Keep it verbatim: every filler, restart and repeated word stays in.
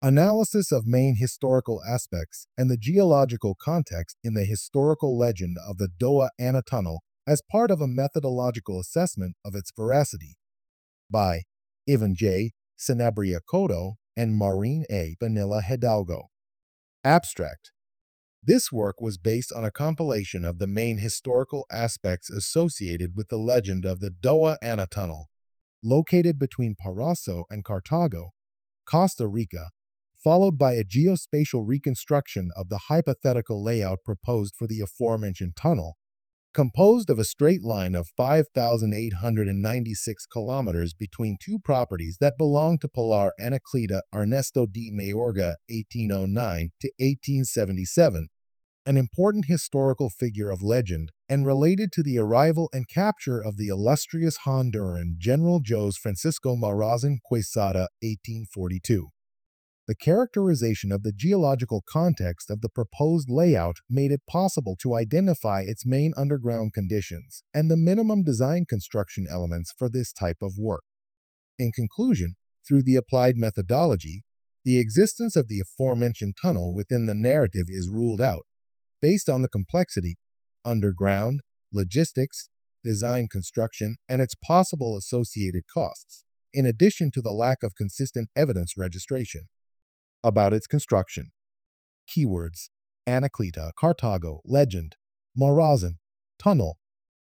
Analysis of main historical aspects and the geological context in the historical legend of the Doa Anna Tunnel as part of a methodological assessment of its veracity by Ivan J. Sanabria Cotto and Maureen A. Vanilla Hidalgo. Abstract. This work was based on a compilation of the main historical aspects associated with the legend of the Doa Anna Tunnel, located between Paraso and Cartago, Costa Rica, followed by a geospatial reconstruction of the hypothetical layout proposed for the aforementioned tunnel, composed of a straight line of five thousand eight hundred ninety-six kilometers between two properties that belonged to Pilar Anacleta Ernesto de Mayorga eighteen oh nine to eighteen seventy-seven, an important historical figure of legend and related to the arrival and capture of the illustrious Honduran General Jose Francisco Morazan Quesada eighteen forty-two. The characterization of the geological context of the proposed layout made it possible to identify its main underground conditions and the minimum design construction elements for this type of work. In conclusion, through the applied methodology, the existence of the aforementioned tunnel within the narrative is ruled out, based on the complexity, underground, logistics, design construction, and its possible associated costs, in addition to the lack of consistent evidence registration. About its construction. Keywords: Anacleta, Cartago, legend, Morazan, tunnel,